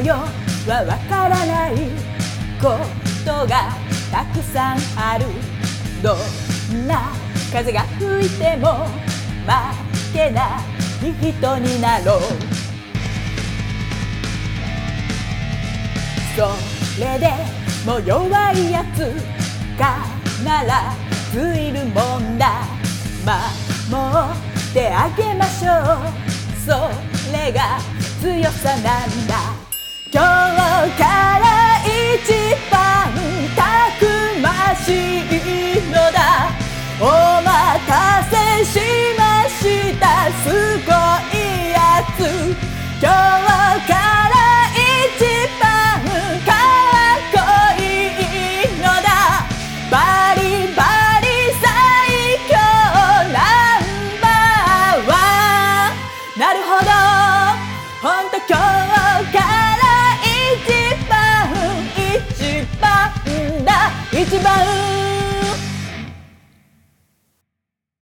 世はわからないことがたくさんある。どんな風が吹いても負けない人になろう。それでも弱いやつ必ずいるもんだ。守ってあげましょう。それが強さなんだ。今日から一番たくましいのだ。お待たせしました、すごいやつ。今日から一番かっこいいのだ。バリバリ最強ナンバーワン。なるほど、ほんと今日から一番だ。一番